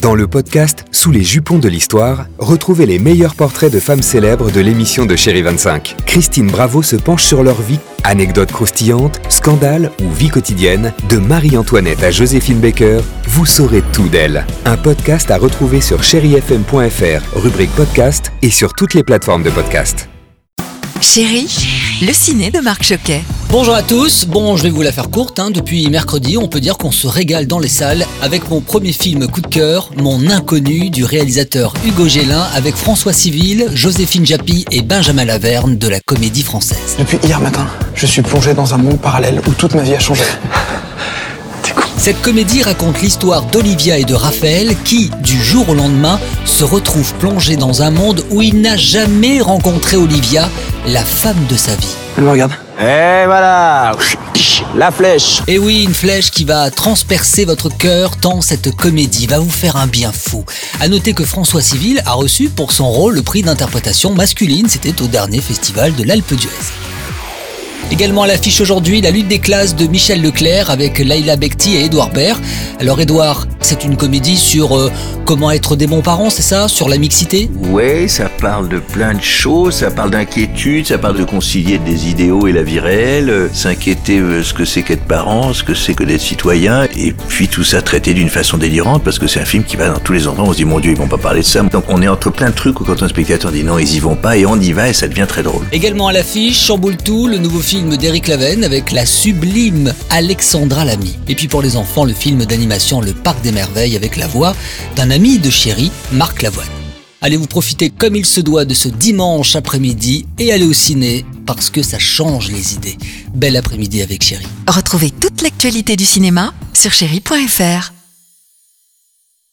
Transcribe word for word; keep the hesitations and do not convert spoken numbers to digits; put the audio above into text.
Dans le podcast Sous les jupons de l'histoire, retrouvez les meilleurs portraits de femmes célèbres de l'émission de Chérie vingt-cinq. Christine Bravo se penche sur leur vie, anecdotes croustillantes, scandales ou vie quotidienne, de Marie-Antoinette à Joséphine Baker, vous saurez tout d'elle. Un podcast à retrouver sur chéri f m point f r, rubrique podcast et sur toutes les plateformes de podcast. Chérie, le ciné de Marc Choquet. Bonjour à tous, bon je vais vous la faire courte, hein. Depuis mercredi on peut dire qu'on se régale dans les salles avec mon premier film coup de cœur, Mon Inconnu du réalisateur Hugo Gélin avec François Civil, Joséphine Japy et Benjamin Laverne de la Comédie Française. Depuis hier matin, je suis plongé dans un monde parallèle où toute ma vie a changé. Cette comédie raconte l'histoire d'Olivia et de Raphaël qui, du jour au lendemain, se retrouvent plongés dans un monde où il n'a jamais rencontré Olivia, la femme de sa vie. Elle me regarde. Et voilà, la flèche. Et oui, une flèche qui va transpercer votre cœur tant cette comédie va vous faire un bien fou. À noter que François Civil a reçu pour son rôle le prix d'interprétation masculine, c'était au dernier festival de l'Alpe d'Huez. Également à l'affiche aujourd'hui, La lutte des classes de Michel Leclerc avec Laïla Bekti et Édouard Baird. Alors Édouard, c'est une comédie sur euh, comment être des bons parents, c'est ça? Sur la mixité? Ouais, ça parle de plein de choses, ça parle d'inquiétude, ça parle de concilier des idéaux et la vie réelle, euh, s'inquiéter euh, ce que c'est qu'être parent, ce que c'est que d'être citoyen, et puis tout ça traité d'une façon délirante, parce que c'est un film qui va dans tous les endroits, on se dit mon Dieu, ils vont pas parler de ça. Donc on est entre plein de trucs où quand un spectateur dit non, ils y vont pas, et on y va, et ça devient très drôle. Également à l'affiche, Chamboule tout, le nouveau film d'Éric Laven avec la sublime Alexandra Lamy. Et puis pour les enfants, le film d'animation Le Parc des Merveilles avec la voix d'un ami de Chérie, Marc Lavoine. Allez vous profiter comme il se doit de ce dimanche après-midi et allez au ciné parce que ça change les idées. Bel après-midi avec Chérie. Retrouvez toute l'actualité du cinéma sur chéri point f r.